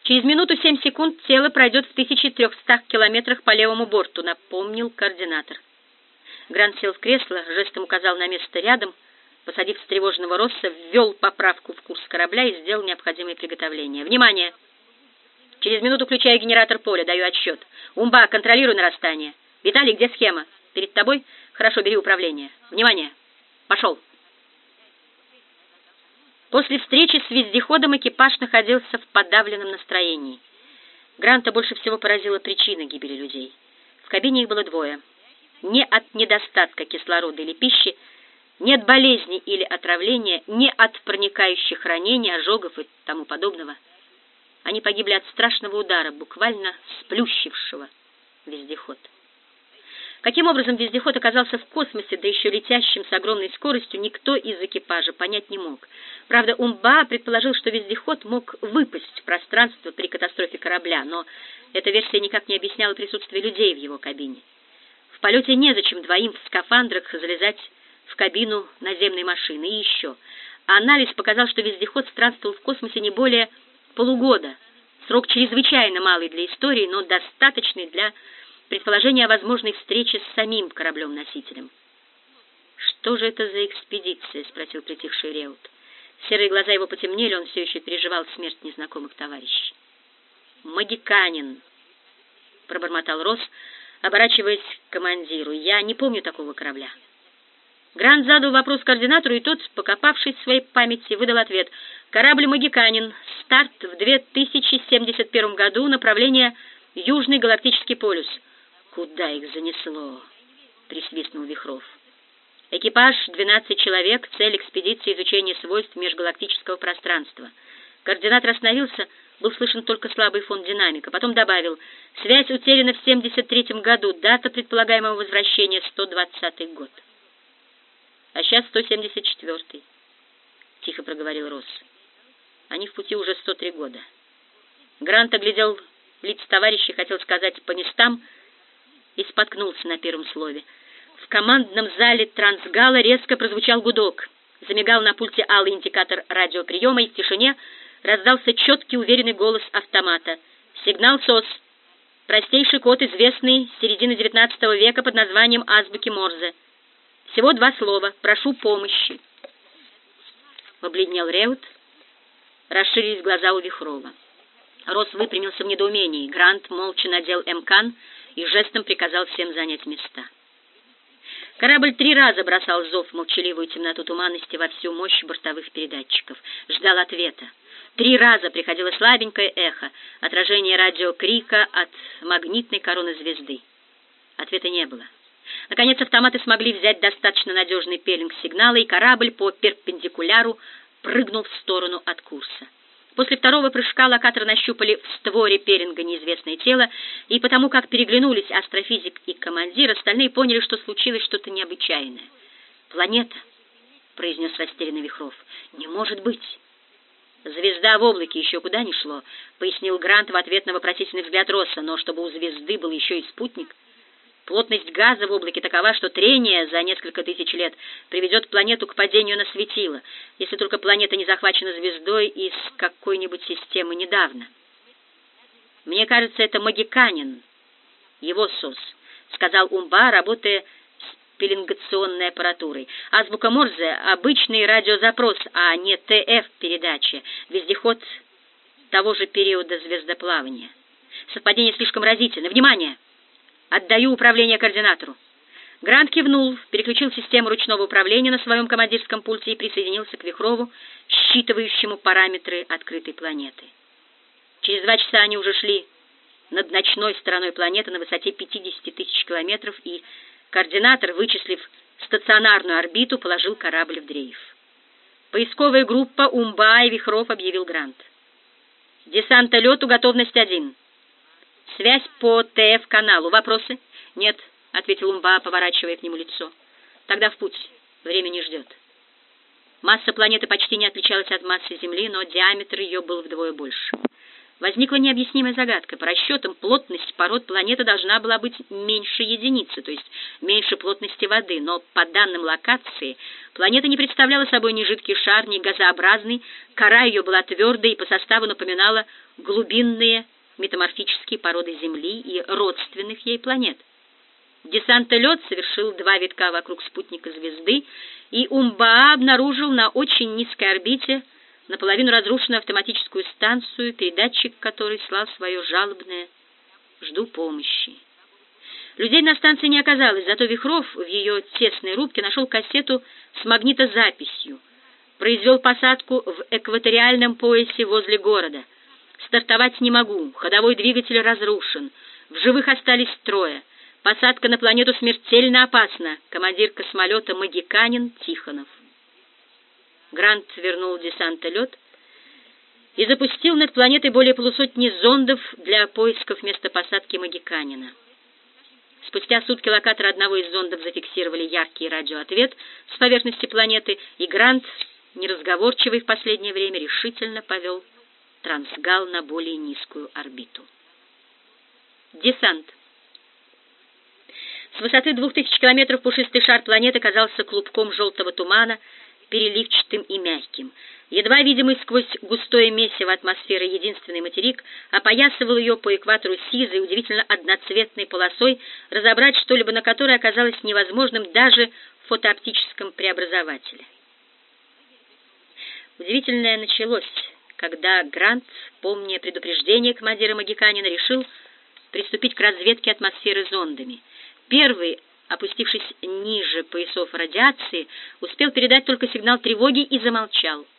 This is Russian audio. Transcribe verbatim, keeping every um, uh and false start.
Через минуту семь секунд тело пройдет в тысяче трехстах километрах по левому борту, напомнил координатор. Грант сел в кресло, жестом указал на место рядом, посадив встревоженного Росса, ввел поправку в курс корабля и сделал необходимые приготовления. «Внимание! Через минуту включаю генератор поля, даю отсчет. Умба, контролируй нарастание. Виталий, где схема? Перед тобой? Хорошо, бери управление. Внимание! Пошел!» После встречи с вездеходом экипаж находился в подавленном настроении. Гранта больше всего поразила причина гибели людей. В кабине их было двое. Не от недостатка кислорода или пищи, не от болезни или отравления, не от проникающих ранений, ожогов и тому подобного. Они погибли от страшного удара, буквально сплющившего вездеход. Каким образом вездеход оказался в космосе, да еще летящим с огромной скоростью, никто из экипажа понять не мог. Правда, Умба предположил, что вездеход мог выпасть в пространство при катастрофе корабля, но эта версия никак не объясняла присутствие людей в его кабине. В полете незачем двоим в скафандрах залезать в кабину наземной машины. И еще. Анализ показал, что вездеход странствовал в космосе не более полугода. Срок чрезвычайно малый для истории, но достаточный для предположения о возможной встрече с самим кораблем-носителем. «Что же это за экспедиция?» — спросил притихший Реут. Серые глаза его потемнели, он все еще переживал смерть незнакомых товарищей. «Магиканин», — пробормотал Росс, оборачиваясь к командиру. «Я не помню такого корабля». Грант задал вопрос координатору, и тот, покопавшись в своей памяти, выдал ответ. «Корабль «Магиканин». Старт в две тысячи семьдесят первом году. Направление Южный галактический полюс». «Куда их занесло?» — присвистнул Вихров. «Экипаж двенадцать человек. Цель экспедиции — изучение свойств межгалактического пространства». Координатор остановился, был слышен только слабый фон динамика. Потом добавил: «Связь утеряна в семьдесят третьем году. Дата предполагаемого возвращения — сто двадцатый год». «А сейчас сто семьдесят четвёртый», — тихо проговорил Росс. «Они в пути уже сто три года». Грант оглядел лица товарищей, хотел сказать «по местам» и споткнулся на первом слове. В командном зале трансгала резко прозвучал гудок. Замигал на пульте алый индикатор радиоприема, и в тишине раздался четкий, уверенный голос автомата. «Сигнал СОС. Простейший код, известный с середины девятнадцатого века под названием азбуки Морзе. Всего два слова. Прошу помощи». Побледнел Реут. Расширились глаза у Вихрова. Росс выпрямился в недоумении. Грант молча надел эмкан и жестом приказал всем занять места. Корабль три раза бросал зов в молчаливую темноту туманности во всю мощь бортовых передатчиков. Ждал ответа. Три раза приходило слабенькое эхо, отражение радиокрика от магнитной короны звезды. Ответа не было. Наконец автоматы смогли взять достаточно надежный пеленг сигнала, и корабль по перпендикуляру прыгнул в сторону от курса. После второго прыжка локаторы нащупали в створе пеленга неизвестное тело, и потому как переглянулись астрофизик и командир, остальные поняли, что случилось что-то необычайное. «Планета», — произнес растерянный Вихров. «Не может быть». «Звезда в облаке, еще куда ни шло», — пояснил Грант в ответ на вопросительный взгляд Росса, «но чтобы у звезды был еще и спутник. Плотность газа в облаке такова, что трение за несколько тысяч лет приведет планету к падению на светило, если только планета не захвачена звездой из какой-нибудь системы недавно. Мне кажется, это Магиканин, его СОС», — сказал Умба, работая с пеленгационной аппаратурой. «Азбука Морзе — обычный радиозапрос, а не ТФ-передача, вездеход того же периода звездоплавания. Совпадение слишком разительно. Внимание! Отдаю управление координатору». Грант кивнул, переключил систему ручного управления на своем командирском пульте и присоединился к Вихрову, считывающему параметры открытой планеты. Через два часа они уже шли над ночной стороной планеты на высоте пятьдесят тысяч километров, и координатор, вычислив стационарную орбиту, положил корабль в дрейф. «Поисковая группа Умба и Вихров», — объявил Грант. «Десантолету готовность один. Связь по ТФ-каналу. Вопросы?» «Нет», — ответил Умба, поворачивая к нему лицо. «Тогда в путь. Время не ждет». Масса планеты почти не отличалась от массы Земли, но диаметр ее был вдвое больше. Возникла необъяснимая загадка. По расчетам, плотность пород планеты должна была быть меньше единицы, то есть меньше плотности воды, но по данным локации планета не представляла собой ни жидкий шар, ни газообразный, кора ее была твердой и по составу напоминала глубинные метаморфические породы Земли и родственных ей планет. Десант Эллиот совершил два витка вокруг спутника звезды, и Умбаа обнаружил на очень низкой орбите наполовину разрушенную автоматическую станцию, передатчик которой слал свое жалобное «Жду помощи». Людей на станции не оказалось, зато Вихров в ее тесной рубке нашел кассету с магнитозаписью, произвел посадку в экваториальном поясе возле города. «Стартовать не могу, ходовой двигатель разрушен, в живых остались трое. Посадка на планету смертельно опасна. Командир космолета Магиканин Тихонов». Грант вернул десант Эллиот и запустил над планетой более полусотни зондов для поисков места посадки Магиканина. Спустя сутки локаторы одного из зондов зафиксировали яркий радиоответ с поверхности планеты, и Грант, неразговорчивый в последнее время, решительно повел Трансгал на более низкую орбиту. Десант. С высоты двух тысяч километров пушистый шар планеты казался клубком желтого тумана, переливчатым и мягким. Едва видимый сквозь густое месиво атмосферы единственный материк опоясывал ее по экватору сизой, удивительно одноцветной полосой, разобрать что-либо на которой оказалось невозможным даже в фотооптическом преобразователе. Удивительное началось, когда Грант, помня предупреждение командира Магиканина, решил приступить к разведке атмосферы зондами. Первый, опустившись ниже поясов радиации, успел передать только сигнал тревоги и замолчал.